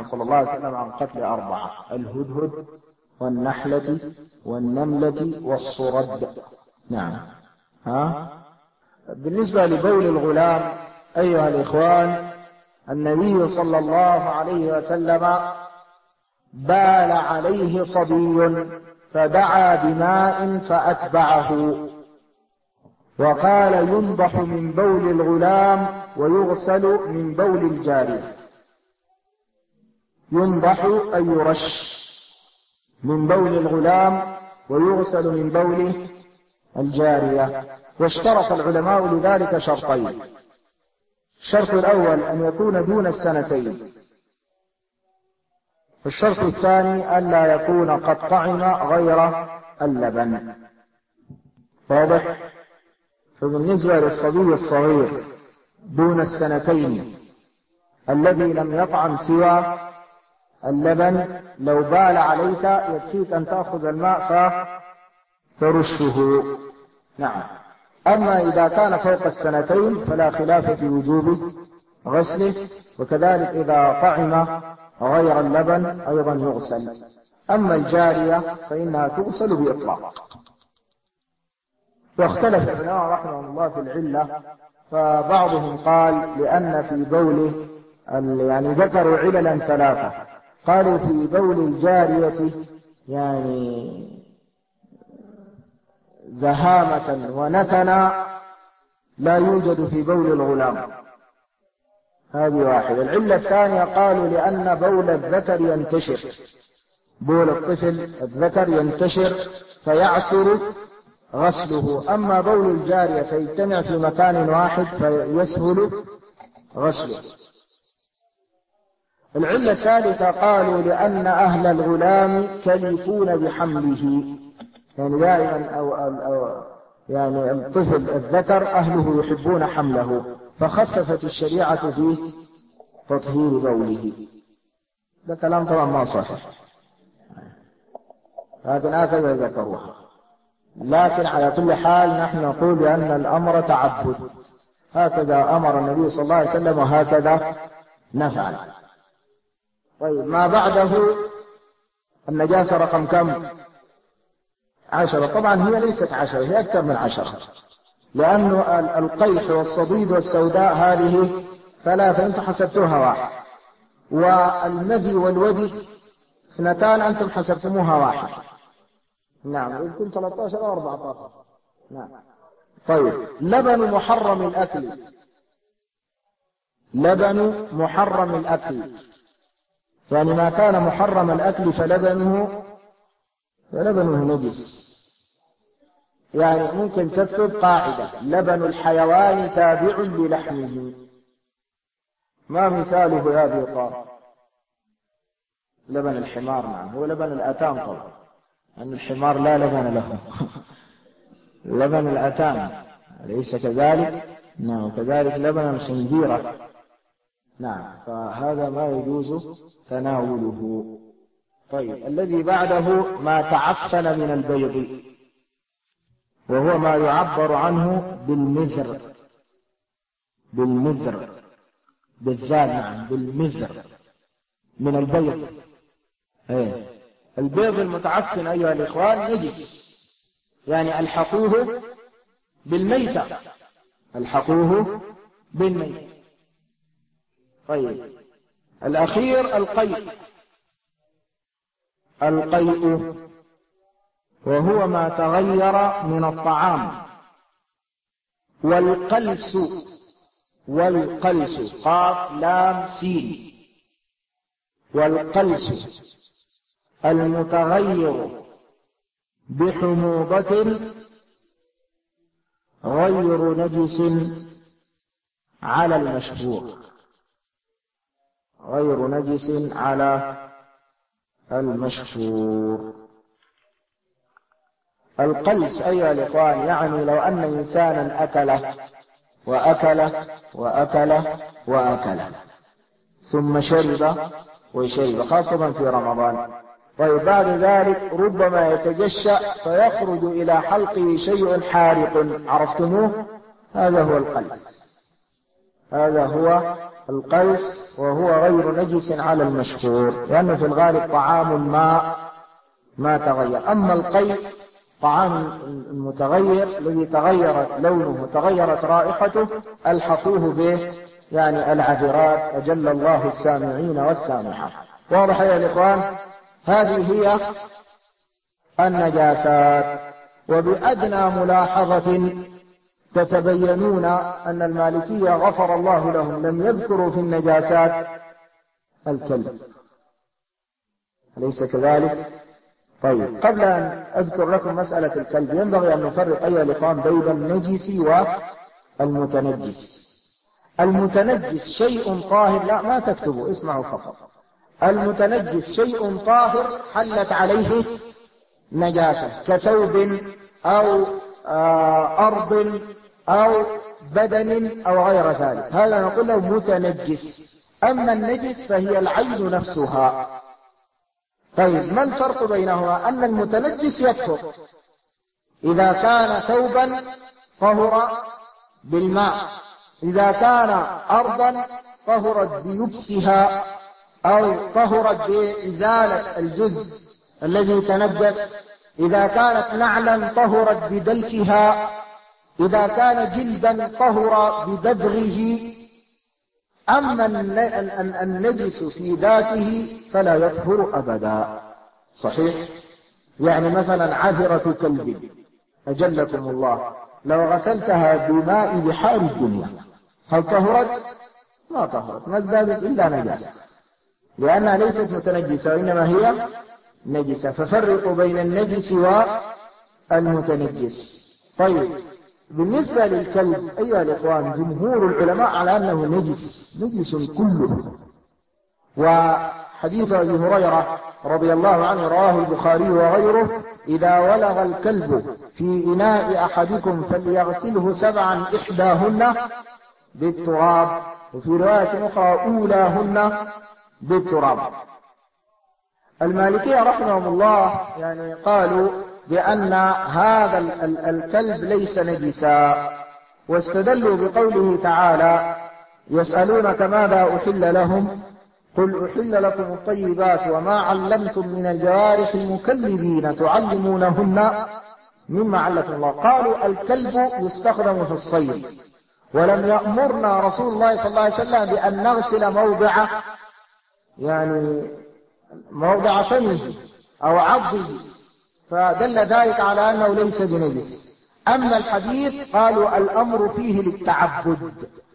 صلى الله عليه وسلم عن قتل 4: الهدهد والنحلة والنملة والصرد. نعم. بالنسبة لبول الغلام أيها الإخوان، النبي صلى الله عليه وسلم بال عليه صبي فدعا بماء فأتبعه وقال: ينضح من بول الغلام ويغسل من بول الجارية. ينضح أي يرش من بول الغلام ويغسل من بول الجارية. واشترط العلماء لذلك شرطين: الشرط الأول أن يكون دون 2 سنين، والشرط الثاني ألا يكون قد طعم غير اللبن. واضح؟ فبالنسبة للصبي الصغير دون 2 الذي لم يطعم سوى اللبن، لو بال عليك يكفيك أن تأخذ الماء فترشه. نعم. أما إذا كان فوق 2 فلا خلاف في وجوب غسله، وكذلك إذا طعم غير اللبن أيضا يغسل. أما الجارية فإنها تغسل بإطلاق. واختلف العلماء رحمه الله في العلة، فبعضهم قال لأن في بوله يعني ذكروا عللا 3. قالوا في بول الجارية يعني زهامة ونتنا لا يوجد في بول الغلام، هذه واحدة. العلة الثانية قالوا لأن بول الذكر ينتشر، بول الطفل الذكر ينتشر فيعسر غسله، أما بول الجارية فيجتمع في مكان واحد فيسهل غسله. العلة الثالثة قالوا لأن أهل الغلام كلفون بحمله، يعني دائما أو يعني الطفل الذكر أهله يحبون حمله، فخففت الشريعة في تطهير بوله. ده كلام طبعا ما صحيح، لكن هكذا ذكروها. لكن على كل حال نحن نقول بأن الأمر تعبد، هكذا أمر النبي صلى الله عليه وسلم وهكذا نفعل. طيب، ما بعده النجاسة رقم كم؟ 10. طبعا هي ليست 10، هي أكثر من 10، لأن القيح والصديد والسوداء هذه 3 أنتم حسبتوها 1، والمذي والودي 2 أنتم حسبتموها 1. نعم، يمكن 13 أو 14. نعم. طيب، لبن محرم الأكل. لبن محرم الأكل يعني ما كان محرم الأكل فلبنه نجس. يعني ممكن تكتب قاعدة: لبن الحيوان تابع للحمه. ما مثاله هذه القاعدة؟ لبن الحمار. نعم، هو لبن الأتان طبعا، أن الحمار لا لبن له. لبن الأتان أليس كذلك؟ نعم، كذلك لبن الخنزيرة. نعم، فهذا ما يجوز تناوله. طيب، الذي بعده ما تعفن من البيض، وهو ما يعبر عنه بالمذر بالذال. نعم، بالمذر من البيض. البيض المتعفن أيها الإخوان نجس، يعني ألحقوه بالميتة، ألحقوه بالميتة. طيب، الأخير القيء. وهو ما تغير من الطعام. والقلس قاف لام سين. والقلس المتغير بحموضة غير نجس على المشهور. غير نجس على المشهور. القلس أيها الإخوان يعني لو أن إنسانا أكل ثم شرب ويشرب، خاصة في رمضان. طيب، بعد ذلك ربما يتجشأ فيخرج إلى حلقه شيء حارق، عرفتموه؟ هذا هو القلس. القيس وهو غير نجس على المشهور، لأنه في الغالب طعام ما تغير. أما القيء طعام المتغير الذي تغيرت لونه وتغيرت رائحته ألحقوه به يعني العذرات، أجل الله السامعين والسامحات. واضح يا الإخوان؟ هذه هي النجاسات. وبأدنى ملاحظة تتبينون أن المالكية غفر الله لهم لم يذكروا في النجاسات الكلب، أليس كذلك؟ طيب، قبل أن أذكر لكم مسألة الكلب ينبغي أن نفرق أيها الإخوان بين النجس والمتنجس. المتنجس شيء طاهر، لا ما تكتبوا، اسمعوا فقط. المتنجس شيء طاهر حلت عليه نجاسة كثوب أو أرض أو بدن أو غير ذلك، هذا نقول له متنجس. أما النجس فهي العين نفسها. طيب، ما الفرق بينهما؟ أن المتنجس يكفر إذا كان ثوبا طهر بالماء، إذا كان أرضا طهرت بيبسها أو طهرت بإزالة الجزء الذي تنجس، إذا كانت نعلا طهرت بدلكها، إذا كان جلدا طهر بدبغه. أما النجس في ذاته فلا يطهر أبدا. صحيح؟ يعني مثلا عذرة كلب أجلكم الله لو غسلتها بماء بحار الدنيا هل طهرت؟ ما طهرت، ما ازدادت إلا نجاسة، لأنها ليست متنجسة وإنما هي نجسة. ففرقوا بين النجس والمتنجس. طيب، بالنسبة للكلب أيها الإخوان جمهور العلماء على أنه نجس كله. وحديث أبي هريرة رضي الله عنه رواه البخاري وغيره: إذا ولغ الكلب في إناء أحدكم فليغسله 7 إحداهن بالتراب، وفي رواية أخرى أولاهن بالتراب. المالكية رحمهم الله يعني قالوا بأن هذا الكلب ليس نجسا، واستدلوا بقوله تعالى: يسألونك ماذا أحل لهم قل أحل لكم الطيبات وما علمتم من الجوارح المكلبين تعلمونهن مما علمكم الله. قالوا الكلب يستخدم في الصيد، ولم يأمرنا رسول الله صلى الله عليه وسلم بأن نغسل موضع فمه أو عضه، فدل ذلك على أنه ليس بنجس. أما الحديث قالوا الأمر فيه للتعبد،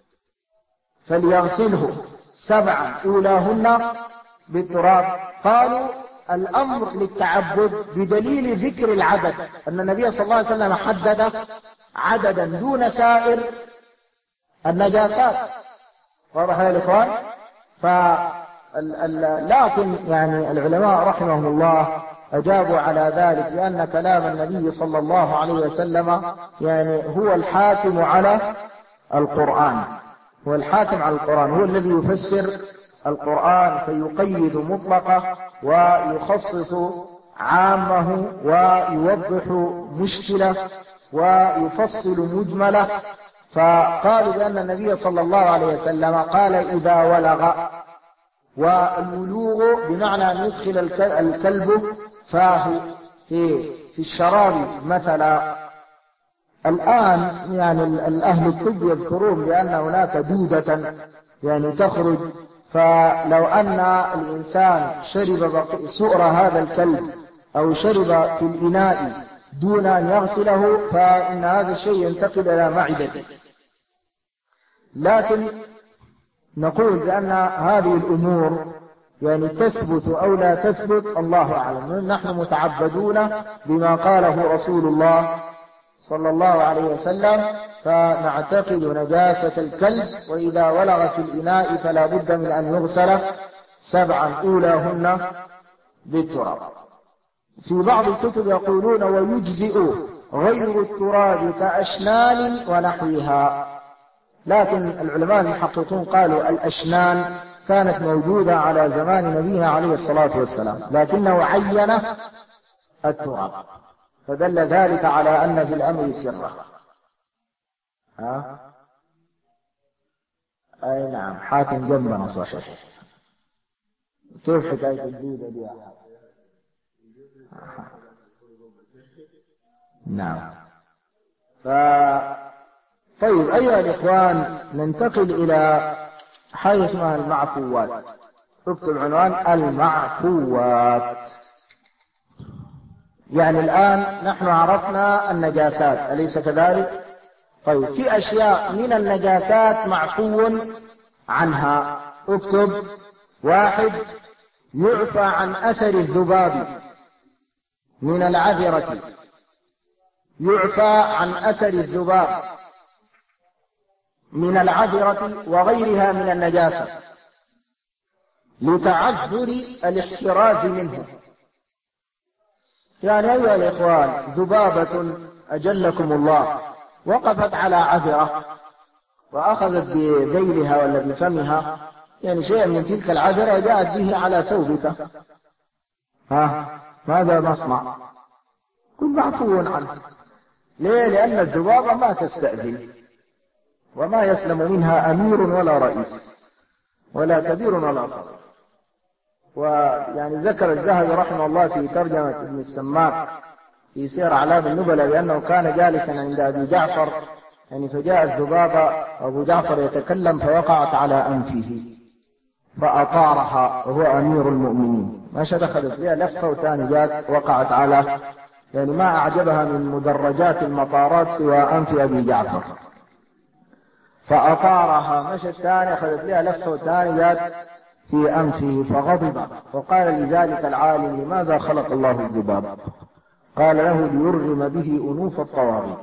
فليغسله 7 أولاهن بالتراب. قالوا الأمر للتعبد بدليل ذكر العدد، أن النبي صلى الله عليه وسلم حدد عددا دون سائر النجاسات. واضح يا الإخوان؟ لكن يعني العلماء رحمهم الله أجابوا على ذلك بأن كلام النبي صلى الله عليه وسلم يعني هو الحاكم على القرآن، هو الحاكم على القرآن، هو الذي يفسر القرآن فيقيد مطلقه ويخصص عامه ويوضح مشكلة ويفصل مجمله. فقالوا بأن النبي صلى الله عليه وسلم قال إذا ولغ، والولوغ بمعنى أن يدخل الكلب فاه في الشراب مثلا. الآن يعني الأهل الطب يذكرون بأن هناك دودة يعني تخرج، فلو أن الإنسان شرب سؤر هذا الكلب أو شرب في الإناء دون أن يغسله فإن هذا الشيء ينتقل إلى معدته. لكن نقول بأن هذه الأمور يعني تثبت أو لا تثبت الله أعلم. نحن متعبدون بما قاله رسول الله صلى الله عليه وسلم، فنعتقد نجاسة الكلب، وإذا ولغ في الإناء فلا بد من أن يغسل 7 أولاهن بالتراب. في بعض الكتب يقولون ويجزئ غير التراب كأشنان ونحوها، لكن العلماء المحققون قالوا الأشنان كانت موجودة على زمان نبينا عليه الصلاة والسلام، لكنه عين التراب، فدل ذلك على أن في الأمر سرة. أي نعم، حاتم جنبنا صحيح. كيف حكاية الجودة دي؟ نعم. طيب أيها الإخوان، ننتقل إلى حاجة اسمها المعفوات. اكتب عنوان المعفوات. يعني الآن نحن عرفنا النجاسات، أليس كذلك؟ طيب في أشياء من النجاسات معفو عنها. اكتب: 1. يعفى عن أثر الذباب من العذرة. يعفى عن أثر الذباب من العذرة وغيرها من النجاسة لتعذر الاحتراز منه. يعني أيها الإخوان، ذبابة أجلكم الله وقفت على عذرة وأخذت بذيلها ولا بفمها، يعني شيء من تلك العذرة، وجاءت به على ثوبك، ماذا نصنع؟ كن معفو عنه. ليه؟ لأن الذبابة ما تستأذن، وما يسلم منها أمير ولا رئيس ولا كبير ولا صغير. ويعني ذكر الذهبي رحمه الله في ترجمة ابن السماك في سير أعلام النبلاء بأنه كان جالسا عند أبي جعفر، يعني فجاء الذبابة أبو جعفر يتكلم فوقعت على أنفه فأطارها وهو أمير المؤمنين، ماذا دخلت فيها لفة وثاني جات وقعت على، يعني ما أعجبها من مدرجات المطارات سوى أنف أبي جعفر، فأطارها. مشت ثاني أخذت لها لفة وثاني جات في أنفه فغضب وقال لذلك العالم: لماذا خلق الله الذباب؟ قال له: ليرغم به أنوف الطواغيت.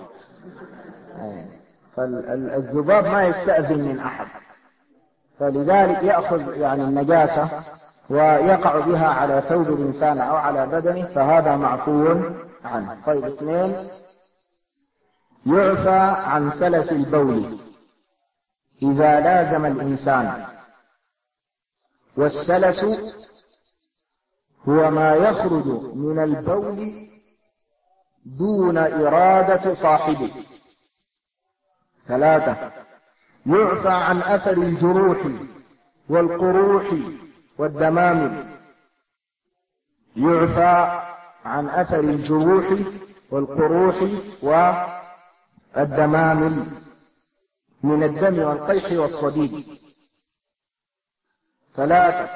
فالذباب ما يستأذن من أحد، فلذلك يأخذ يعني النجاسة ويقع بها على ثوب الإنسان أو على بدنه، فهذا معفو عنه. طيب 2. يعفى عن سلس البول إذا لازم الإنسان. والسلس هو ما يخرج من البول دون إرادة صاحبه. 3. يعفى عن أثر الجروح والقروح والدمامل. يعفى عن أثر الجروح والقروح والدمامل من الدم والقيح والصديد. 3.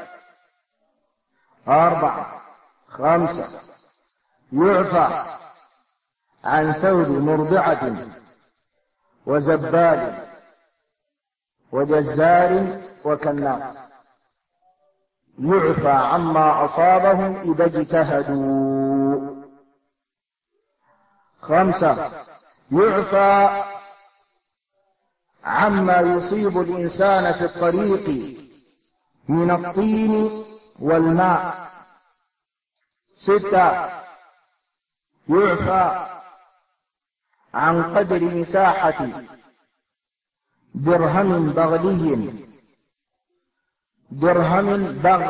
4. 5. يعفى عن ثوب مرضعة وزبال وجزار وكناس. يعفى عما أصابهم إذا اجتهدوا. 5. يعفى عما يصيب الإنسان في الطريق من الطين والماء. 6. يعفى عن قدر مساحة درهم بغلي. درهم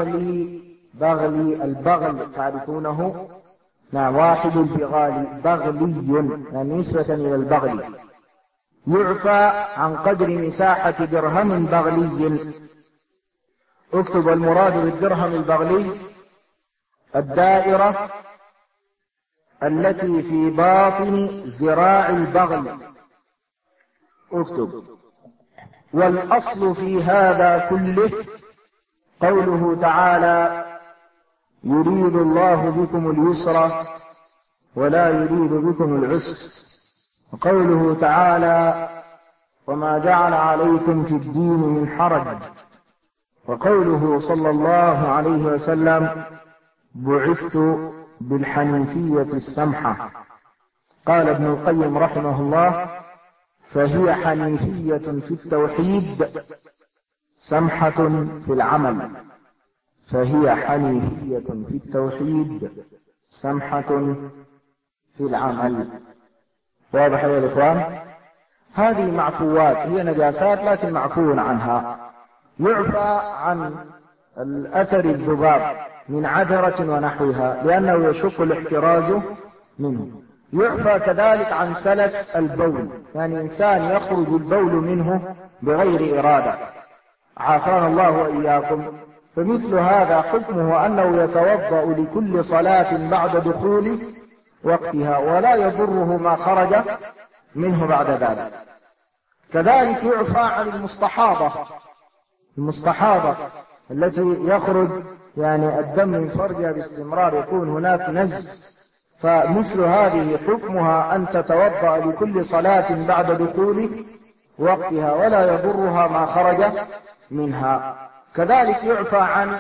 بغلي البغل تعرفونه؟ نعم، واحد البغال بغلي، يعني نسبة إلى البغل. يعفى عن قدر مساحة درهم بغلي. اكتب: المراد بالدرهم البغلي الدائرة التي في باطن ذراع البغل. اكتب: والأصل في هذا كله قوله تعالى: يريد الله بكم اليسر ولا يريد بكم العسر. وقوله تعالى: وما جعل عليكم في الدين من حرج. وقوله صلى الله عليه وسلم: بعثت بالحنيفية السمحة. قال ابن القيم رحمه الله: فهي حنيفية في التوحيد سمحة في العمل. فهي حنيفية في التوحيد سمحة في العمل. واضح يا الإخوان؟ هذه معفوات، هي نجاسات لكن معفو عنها. يعفى عن الأثر الذباب من عذرة ونحوها لأنه يشق الاحتراز منه. يعفى كذلك عن سلس البول، يعني إنسان يخرج البول منه بغير إرادة، عافانا الله وإياكم. فمثل هذا حكمه أنه يتوضأ لكل صلاة بعد دخول وقتها ولا يضره ما خرج منه بعد ذلك. كذلك يعفى عن المستحاضة التي يخرج يعني الدم من فرجها باستمرار، يكون هناك نزف، فمثل هذه حكمها أن تتوضأ لكل صلاة بعد دخول وقتها ولا يضرها ما خرج منها. كذلك يعفى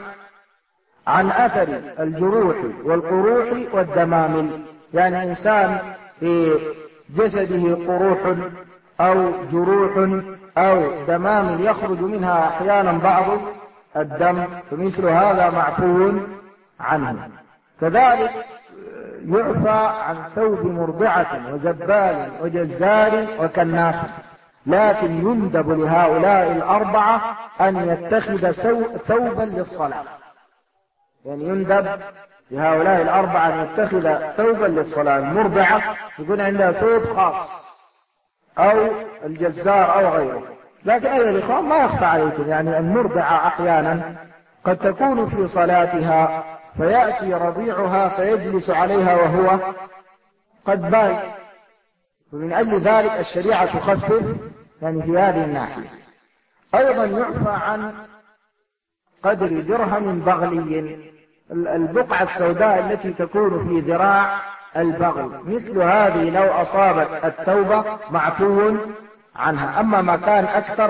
عن أثر الجروح والقروح والدمامل، يعني إنسان في جسده قروح أو جروح أو دمامل يخرج منها أحيانا بعض الدم، فمثل هذا معفو عنه. كذلك يعفى عن ثوب مرضعة وزبال وجزار وكناس، لكن يندب لهؤلاء الأربعة أن يتخذ ثوبا للصلاة، يعني يندب لهؤلاء الأربعة أن يتخذ ثوبا للصلاة. المرضعة يكون عندها ثوب خاص، أو الجزار أو غيره. لكن أيها الإخوان ما يخفى عليكم، يعني المرضعة أحيانا قد تكون في صلاتها فيأتي رضيعها فيجلس عليها وهو قد بال، ومن أجل ذلك الشريعة تخفف يعني في هذه الناحية. أيضا يعفى عن قدر درهم بغلي، البقعة السوداء التي تكون في ذراع البغل، مثل هذه لو أصابت التوبة معفو عنها. أما ما كان أكثر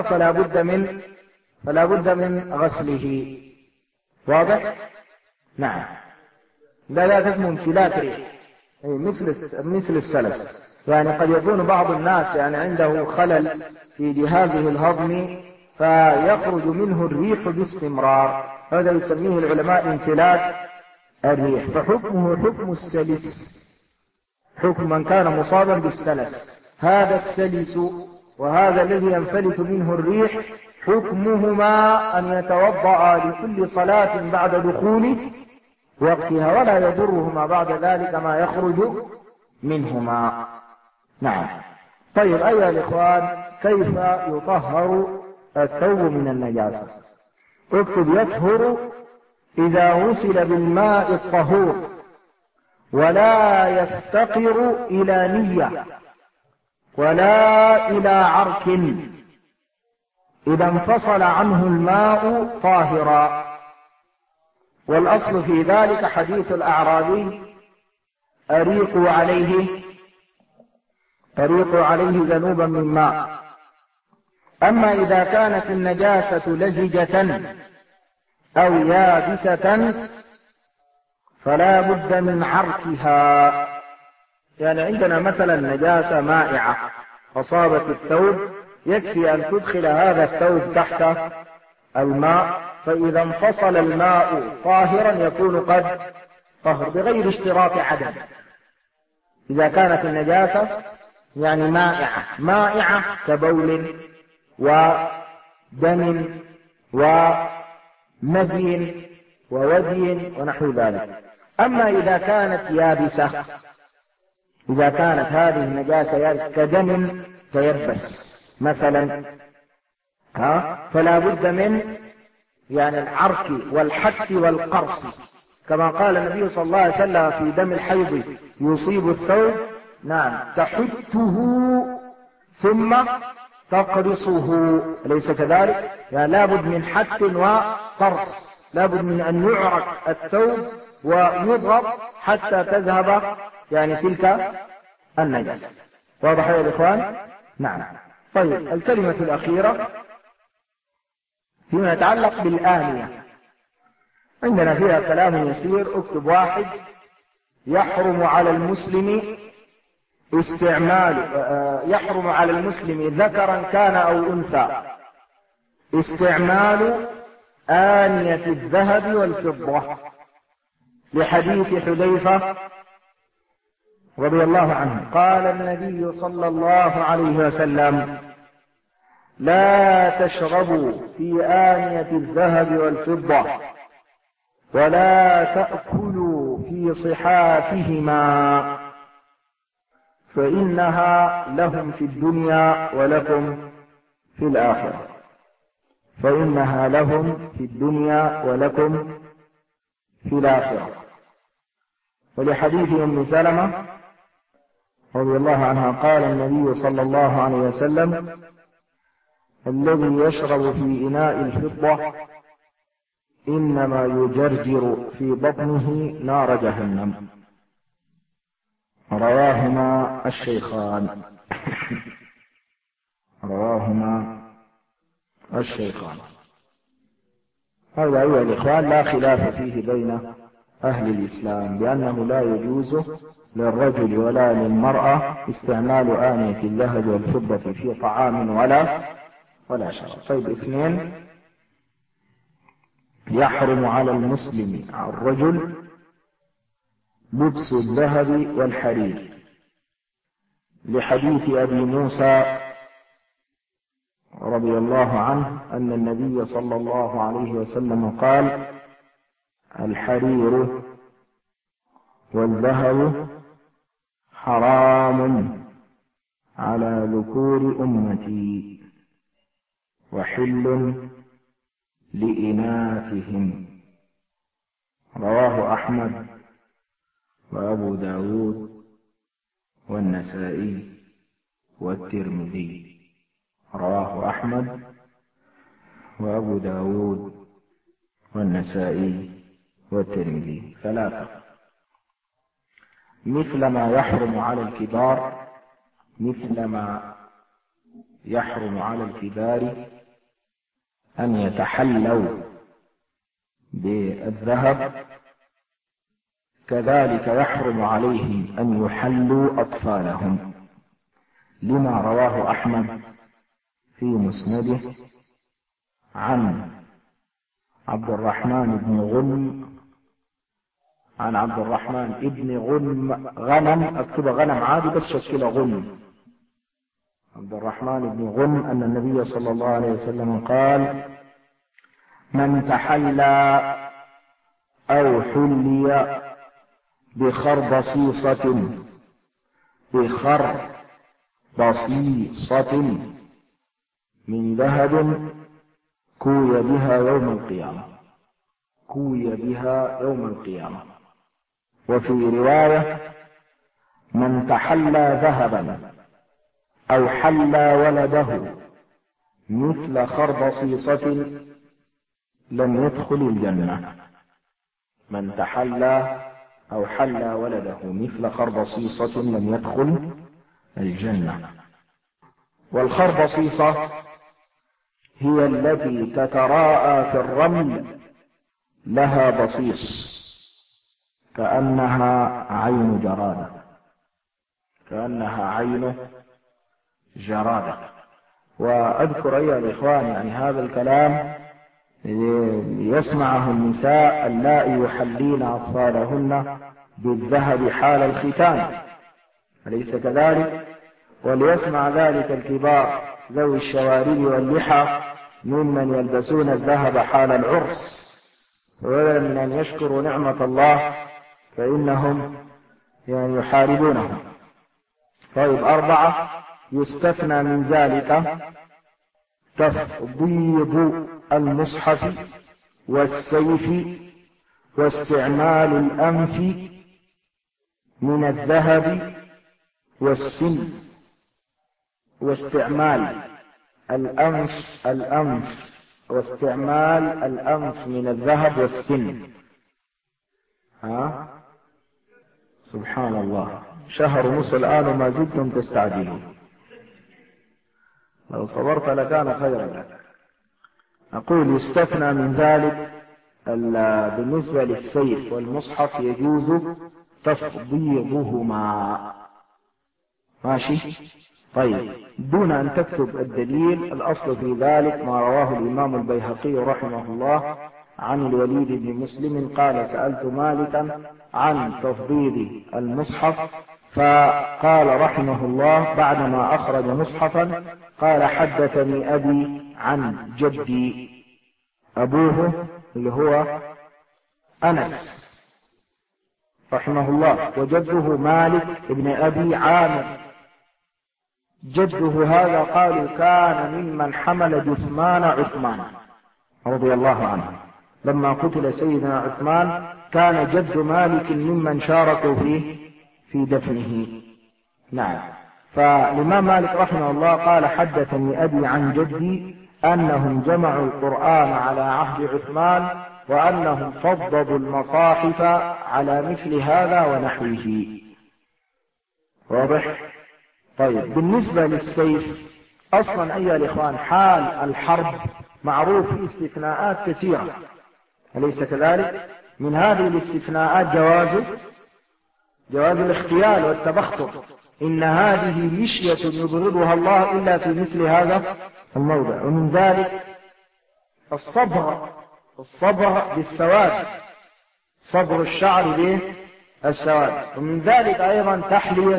فلا بد من غسله. واضح؟ نعم. لا تسمى امتلاك ريح، مثل السلس، يعني قد يكون بعض الناس يعني عنده خلل في جهازه الهضمي فيخرج منه الريح باستمرار، هذا يسميه العلماء انفلات الريح، فحكمه حكم السلس، حكم من كان مصابا بالسلس. هذا السلس وهذا الذي ينفلت منه الريح حكمهما أن يتوضأ لكل صلاة بعد دخول وقتها ولا يضرهما بعد ذلك ما يخرج منهما. نعم. طيب أيها الإخوان، كيف يطهر الثوب من النجاسة؟ اكتب: يطهر إذا غسل بالماء الطهور ولا يفتقر إلى نية ولا إلى عرك، إذا انفصل عنه الماء طاهرا. والأصل في ذلك حديث الأعرابي: أريقوا عليه ذنوبا من ماء. أما إذا كانت النجاسة لزجة أو يابسة فلا بد من عركها، يعني عندنا مثلا نجاسة مائعة أصابت الثوب، يكفي أن تدخل هذا الثوب تحت الماء، فإذا انفصل الماء طاهرا يكون قد طهر بغير اشتراط عدد. إذا كانت النجاسة يعني مائعة كبول ودم ومدي وودي ونحو ذلك. أما إذا كانت يابسة، إذا كانت هذه النجاسة يابسة كدم تيبس مثلا، فلا بد من يعني العرك والحك والقرص، كما قال النبي صلى الله عليه وسلم في دم الحيض يصيب الثوب، نعم، تحته ثم تقرصه، أليس كذلك؟ يعني لابد من حك وقرص، لابد من أن يعرك الثوب ويضغط حتى تذهب يعني تلك النجاسة. واضح يا الإخوان؟ نعم. طيب، الكلمة الأخيرة فيما يتعلق بالآنية، عندنا فيها كلام يسير. اكتب: واحد، يحرم على المسلم ذكرا كان أو أنثى استعمال آنية الذهب والفضة، لحديث حذيفة رضي الله عنه قال النبي صلى الله عليه وسلم: لا تشربوا في آنية الذهب والفضة ولا تأكلوا في صحافهما، فإنها لهم في الدنيا ولكم في الآخرة. فإنها لهم في الدنيا ولكم في الآخرة. ولحديث أم سلمة رضي الله عنها قال النبي صلى الله عليه وسلم: الذي يشرب في إناء الفضة إنما يجرجر في بطنه نار جهنم. رواهما الشيخان. رواهما الشيخان. هذا أيها الإخوان لا خلاف فيه بين أهل الإسلام بأنه لا يجوز للرجل ولا للمرأة استعمال آنية الذهب والفضة في طعام ولا شراب. طيب، 2: يحرم على المسلم الرجل لبس الذهب والحرير، لحديث أبي موسى رضي الله عنه أن النبي صلى الله عليه وسلم قال: الحرير والذهب حرام على ذكور أمتي وحل لإناثهم. رواه أحمد وأبو داود والنسائي والترمذي. رواه أحمد وأبو داود والنسائي والترمذي. 3: مثل ما يحرم على الكبار، مثل ما يحرم على الكبار أن يتحلوا بالذهب، كذلك يحرم عليهم أن يحلوا أطفالهم، لما رواه أحمد في مسنده عن عبد الرحمن بن غنم، عن عبد الرحمن ابن غنم، اكتب غنم عادي بس شكله غنم، عبد الرحمن بن غنم، أن النبي صلى الله عليه وسلم قال: من تحلى أو حلي بخربصيصة من ذهب كوي بها يوم القيامة، كوي بها يوم القيامة. وفي رواية: من تحلى ذهبا أو حلى ولده مثل خربصيصة لم يدخل الجنة. من تحلى أو حلى ولده مثل خربصيصة لم يدخل الجنة. والخربصيصة هي التي تتراءى في الرمل لها بصيص كأنها عين جرادة، كأنها عين جرادة. وأذكر أيها الإخوان يعني هذا الكلام يسمعه النساء اللائي يحلين أطفالهن بالذهب حال الختان، أليس كذلك؟ وليسمع ذلك الكبار ذوي الشوارب واللحى ممن يلبسون الذهب حال العرس، وبدلا من أن يشكروا نعمة الله فإنهم يعني يحاربونهم. طيب، 4: يستثنى من ذلك تفضيض المصحف والسيف واستعمال الأنف من الذهب والسن، واستعمال الأنف واستعمال الأنف من الذهب والسن. سبحان الله، شهر ونصف الآن وما زلتم تستعجلون، لو صبرت لكان خيرا لك. أقول يستثنى من ذلك بالنسبة للسيف والمصحف يجوز تفضيضهما، ماشي؟ طيب، دون أن تكتب الدليل، الأصل في ذلك ما رواه الإمام البيهقي رحمه الله عن الوليد بن مسلم قال: سألت مالكا عن تفضيض المصحف، فقال رحمه الله بعدما أخرج مصحفا قال: حدثني أبي عن جدي، أبوه اللي هو أنس رحمه الله، وجده مالك ابن أبي عامر. جده هذا قالوا كان ممن حمل جثمان عثمان، رضي الله عنه لما قتل سيدنا عثمان كان جد مالك ممن شاركوا في دفنه. نعم. فالإمام مالك رحمه الله قال حدثني أبي عن جدي أنهم جمعوا القرآن على عهد عثمان وأنهم فضضوا المصاحف على مثل هذا ونحوه. واضح؟ طيب، بالنسبة للسيف أصلا أيها الإخوان حال الحرب معروف في استثناءات كثيرة، أليس كذلك؟ من هذه الاستثناءات جواز الاغتيال والتبختر، إن هذه مشية يبغضها الله إلا في مثل هذا الموضع. ومن ذلك الصبغ بالسواد، صبغ الشعر بالسواد. ومن ذلك أيضا تحلية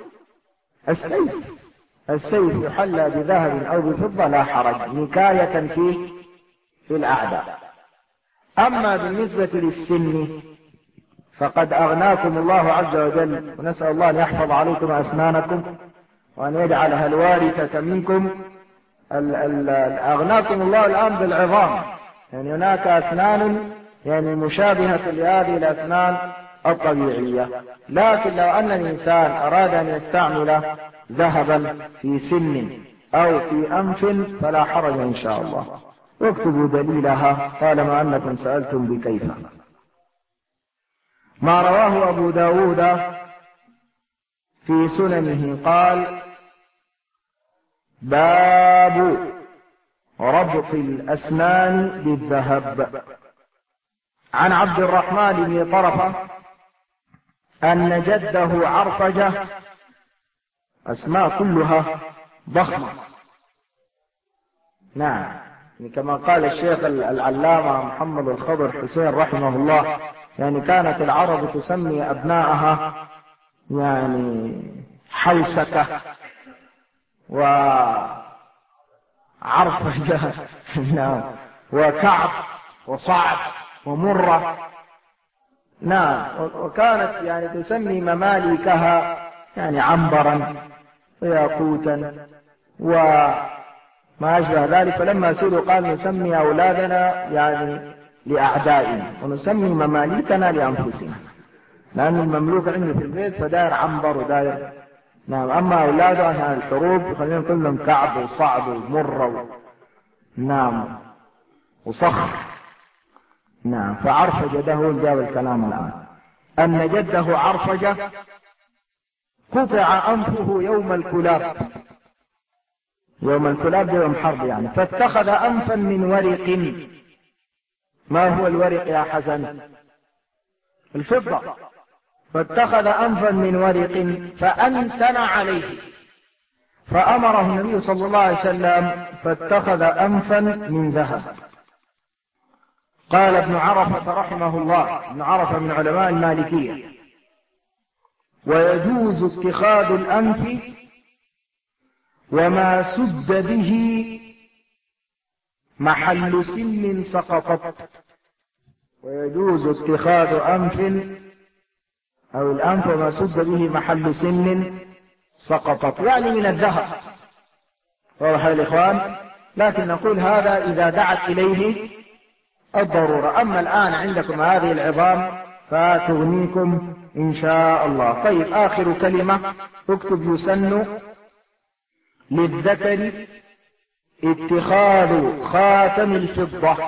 السيف يحلى بذهب أو بفضة لا حرج، نكاية في الأعداء. أما بالنسبة للسن فقد أغناكم الله عز وجل، ونسأل الله أن يحفظ عليكم أسنانكم وأن يجعلها الوارثة منكم. أغناكم الله الآن بالعظام، يعني هناك أسنان يعني مشابهة لهذه الأسنان الطبيعية. لكن لو أن الإنسان أراد أن يستعمل ذهبا في سن أو في أنف فلا حرج إن شاء الله. واكتبوا دليلها طالما أنكم سألتم بكيف. ما رواه أبو داود في سننه قال: باب ربط الأسنان بالذهب. عن عبد الرحمن بن طرفة أن جده عرفجة، أسماء كلها ضخمة. نعم، كما قال الشيخ العلامة محمد الخضر حسين رحمه الله، يعني كانت العرب تسمي أبنائها يعني حوسكة وعرفجة نعم، وكعب وصعب ومرة. نعم، وكانت يعني تسمي ممالكها يعني عنبرا وياقوتا وما أشبه ذلك. فلما سئلوا قال: نسمي أولادنا يعني لأعدائنا ونسمي مماليكنا لأنفسنا، لأن المملوك عندي في البيت فداير عنبر وداير. نعم، أما أولاده عشان الحروب خلينا كلهم كعب وصعب ومر نعم وصخر. نعم، فعرفجة ده هو جاب الكلام الآن، أن جده عرفجة قطع أنفه يوم الكلاب. يوم الكلاب ده يوم حرب يعني، فاتخذ أنفا من ورق. ما هو الورق يا حسن؟ الفضة. فاتخذ أنفا من ورق فأنتن عليه، فأمره النبي صلى الله عليه وسلم فاتخذ أنفا من ذهب. قال ابن عرفة رحمه الله، ابن عرفة من علماء المالكية: ويجوز اتخاذ الأنف وما سد به محل سن سقطت. ويجوز اتخاذ أنف أو الأنف وما سد به محل سن سقطت، يعني من الذهب. واضح يا الإخوان؟ لكن نقول هذا إذا دعت إليه الضرورة. أما الآن عندكم هذه العظام فتغنيكم إن شاء الله. طيب، آخر كلمة اكتب: يسن للذكر اتخاذ خاتم الفضة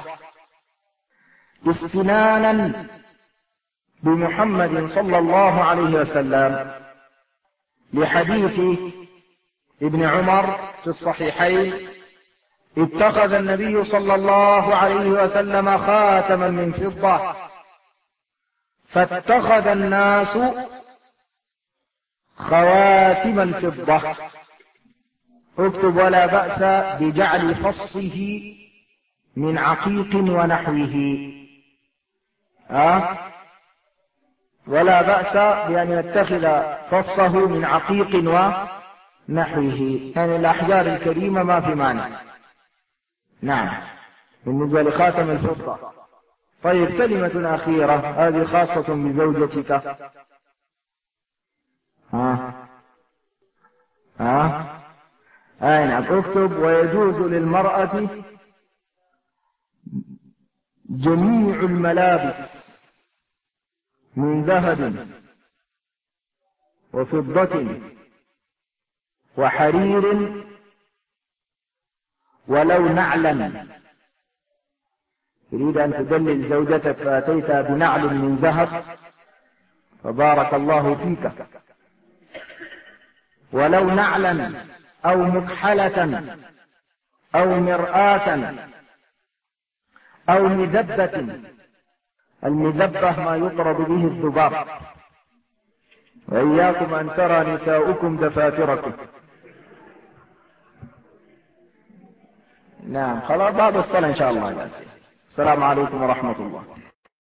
استنانا بمحمد صلى الله عليه وسلم، لحديث ابن عمر في الصحيحين: اتخذ النبي صلى الله عليه وسلم خاتما من فضة فاتخذ الناس خواتم الفضة. اكتب: ولا بأس بجعل فصه من عقيق ونحوه. ولا بأس بأن يتخذ فصه من عقيق ونحوه، يعني الأحجار الكريمة ما في مانع. نعم، بالنسبة لخاتم الفضة. طيب، كلمة أخيرة هذه خاصة بزوجتك. نعم، اكتب: ويجوز للمرأة جميع الملابس من ذهب وفضة وحرير ولو نعلا. تريد أن تدلل زوجتك فأتيت بنعل من ذهب فبارك الله فيك. ولو نعلا أو مكحلة أو مرآة أو مذبة. المذبة ما يطرد به الذباب، وإياكم أن ترى نساؤكم دفاتركم. نعم خلاص بعد الصلاة إن شاء الله. السلام عليكم ورحمة الله.